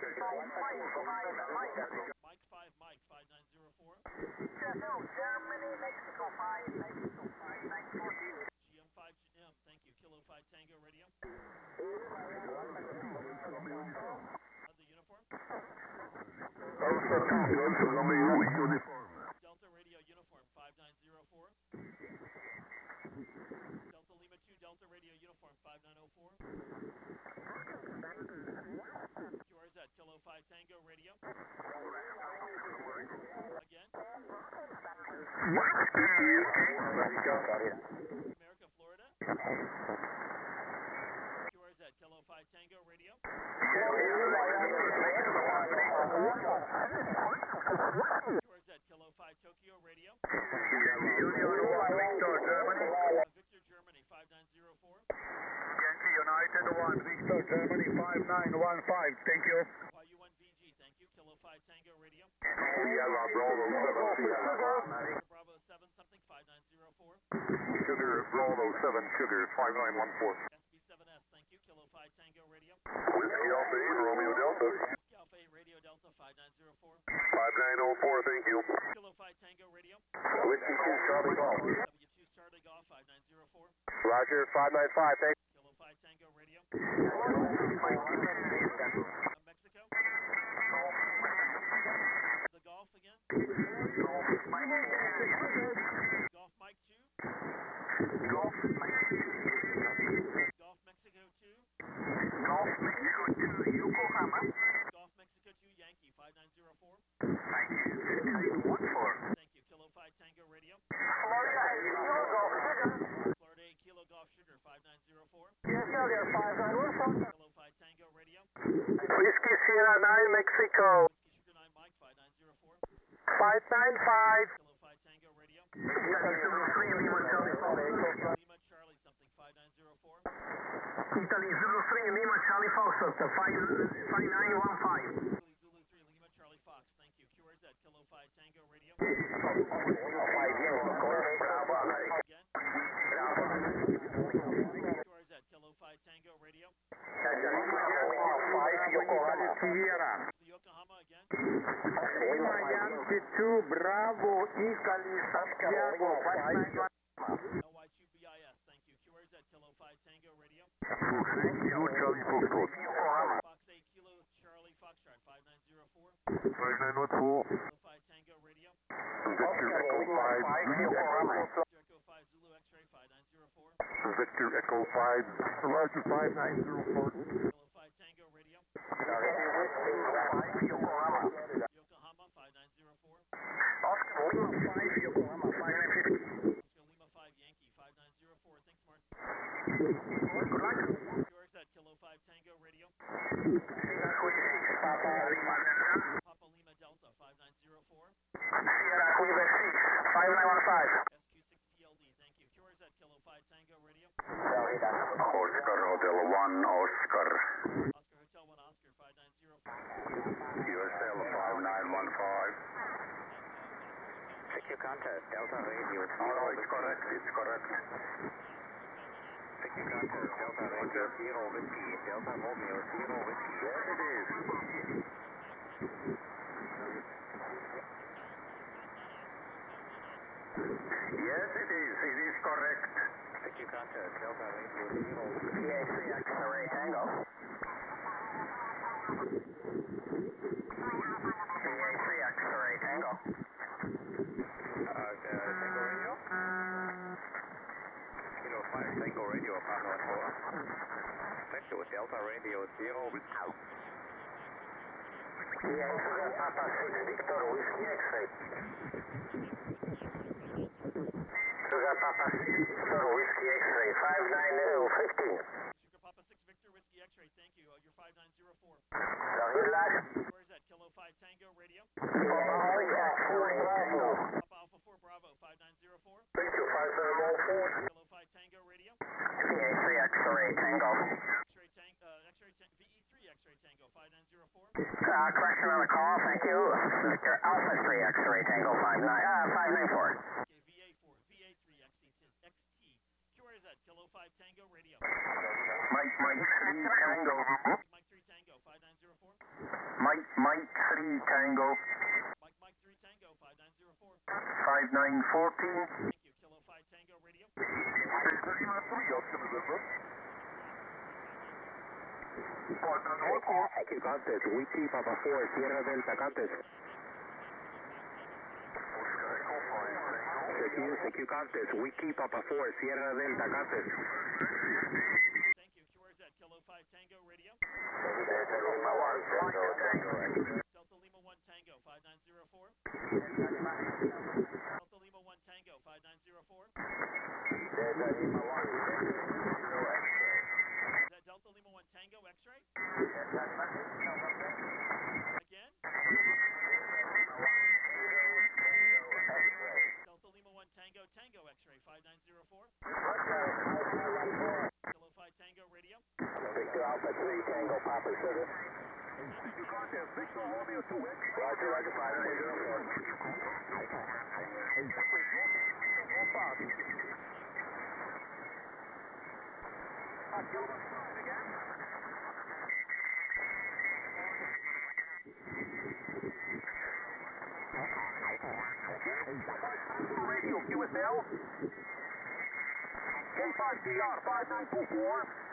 Mike five Mike five nine zero four. Germany, Mexico five, Mexico five nine four. G M five G M. Thank you. Kilo five Tango Radio. Uh, the uniform. Delta Radio Uniform five nine zero four. Delta Lima two Delta Radio Uniform five nine zero four. Q R Z Kilo five Tango Radio. Again. America, Florida. Q R Z Kilo five Tango Radio. Q R Z Kilo five Tokyo Radio. Victor, Germany. Victor Germany five nine zero four. Yankee United one, Victor, Germany five nine one five. Thank you. Y U one V G. Thank you. Kilo five Tango Radio. Sierra Bravo seven Sierra. Bravo seven something five nine zero four. Sugar Bravo seven Sugar five nine one four. S B seven S. Thank you. Kilo five Tango Radio. Whiskey Alpha eight Romeo Delta. Whiskey Alpha eight Radio Delta five nine zero four. five nine zero four, thank you. Kilo five Tango Radio. Whiskey two Charlie Golf. W two Charlie Golf five nine zero four. Roger, five nine five, thank you. Kilo five Tango Radio. Uh, Mexico. The Golf again. Golf Mike two. Golf, Golf Mexico two. Golf, Mexico two, Yokohama. Golf Mexico two Yankee five nine zero four. Thank you. six eight one four. Thank you. Kilo five Tango Radio. Florida eight, Kilo Golf Sugar. Florida eight Kilo Golf Sugar five nine zero four. Yes, sir, there, five nine one four. Kilo five Tango Radio. Whiskey Sierra nine, Mexico. Whiskey Sugar nine Mike five nine zero four. five nine five. Kilo five Tango Radio. Italy Zulu three, Lima Charlie Fox. Lima Charlie something five nine zero four. Italy Zulu three, Lima Charlie Fox, five nine one five. Italy Zulu three Lima Charlie Kilo five Tango Radio. five zero, Bravo, America. Again. Bravo. Q R Z, Kilo five Tango Radio. five, Yokohama. Sierra. Yokohama again. Lima Yankee two, Bravo, Italy, Santiago, five nine one. L Y two B I S, thank you. Q R Z, Kilo five Tango Radio. Kilo Charlie Foxtrot. Fox eight Kilo Charlie Foxtrot, five nine zero four. five nine one four. Kilo five Tango Radio. Vector Echo five. Victor Echo five Zulu X-ray, five nine zero four. Vector Echo five. Roger five nine zero four. Kilo five Tango Radio. Yokohama, five nine zero four. Oscar Lima five, Yokohama, five nine fifty. Oscar Lima five Yankee, five nine zero four. Thanks, Mark. Good luck. Q R Z, Kilo five Tango Radio. Sierra twenty-six, Papa Lima Delta. Papa Lima Delta, five nine zero four. Sierra Quebec six, five nine one five. S Q six P L D, thank you. Q R Z, Kilo five Tango Radio. Oscar Hotel one, Oscar. Oscar Hotel one Oscar, five nine zero four. U S L five nine one five. Secure contest, Delta Radio. No, it's correct, it's correct. Secure contest, Delta Radio, zero whiskey, Delta Romeo, zero whiskey. Yes, it is. Yes, it is. It is correct. Secure contest, Delta Radio, zero whiskey. P A three X-ray Tango. P A three X-ray Tango. Uh, Tango Radio? Kilo five Tango Radio, Papa one four. Secure Delta Radio, zero whiskey. P A three Papa six Victor Whiskey X-ray. Sugar Papa six Victor Whiskey X-ray, five nine zero fifteen. Sugar Papa six Victor Whiskey X-ray, thank you. Uh, you're five nine zero four. Good luck. Where is that? Kilo five Tango Radio. Bravo. Papa Alpha four Bravo, five nine zero four. Thank you, five seven one four. Kilo five Tango Radio. P A three X-ray Tango. X-ray Tank, uh, X-ray Tank, V E three X-ray Tango, five nine zero four. Uh, correction on the call, thank you. Victor Alpha three X-ray Tango, five nine, uh, five nine four. Okay, V A four, V A three X T, X T. Q R Z, Kilo five Tango Radio. Mike, Mike three Tango. Mike three Tango, five nine zero four. Mike, Mike three Tango. Mike Mike three Tango, five nine zero four. five nine one four. Thank you. Kilo five Tango Radio. Secure contest, Whiskey Papa four, Sierra Delta contest. Secure, secure contest, Whiskey Papa four, Sierra Delta contest. Thank you. Q R Z, Kilo five Tango Radio. Delta Lima one, Tango, Tango. Delta Lima one Tango, five nine zero four. Delta Lima one Tango, five nine zero four. Delta Lima one, Tango, X-ray. Is that Delta Lima one Tango X-ray? Again? Delta Lima one Tango Tango X-ray, five nine zero four. Kilo five Tango Radio. Victor Alpha three Tango Papa Sugar. Roger, Roger, five nine zero four. Radio Q S L. K five D R five nine two four.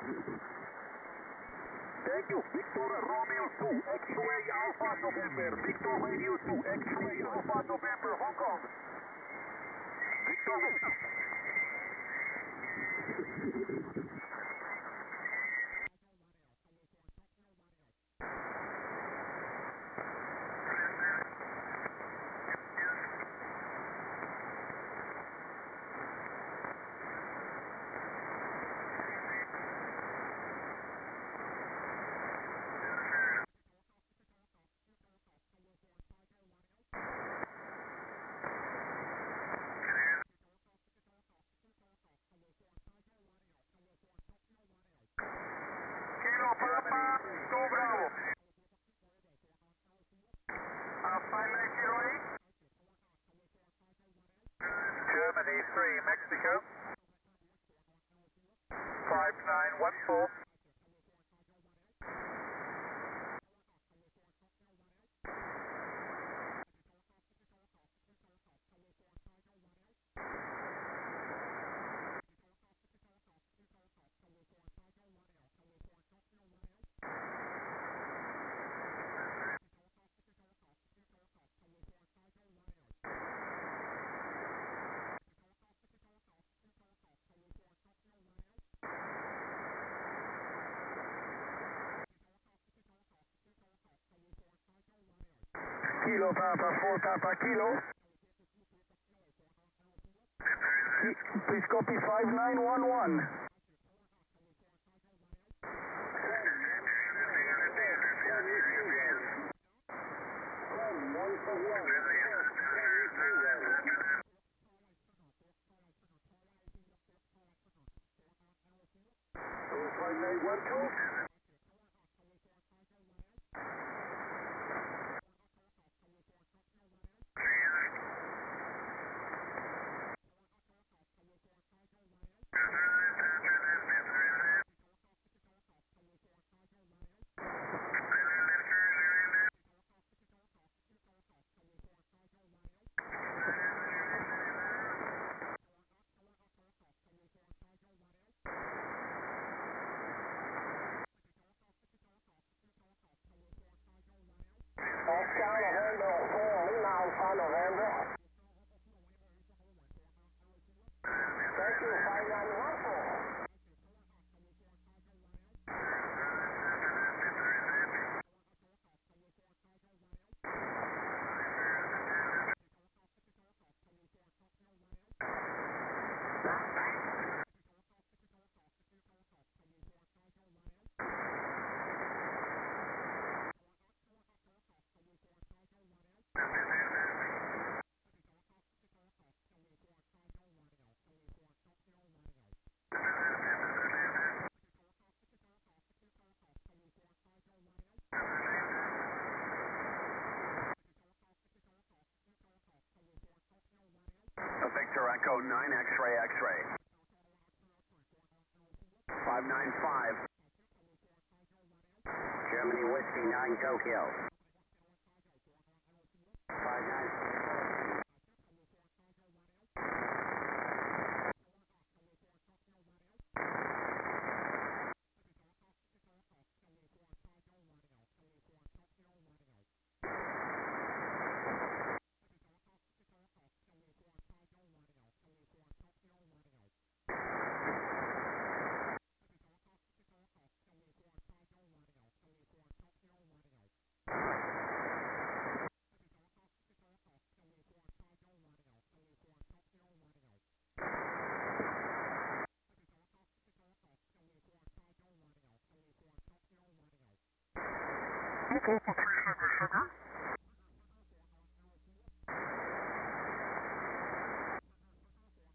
Thank you. Victor Romeo two, X-ray Alpha November. Victor Radio two, X-ray Alpha November, Hong Kong. Victor seventy-three, Mexico. five nine one four. Kilo Papa, four Papa Kilo. Please copy five nine one one. five nine one two. Oscar November four, Lima Alpha November. Thank you, five nine one four. Victor Echo nine X-ray X-ray. five nine five. Germany Whiskey nine Tokyo. five nine.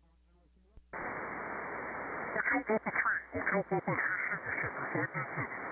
Control Papa three seven seven, five nine seven.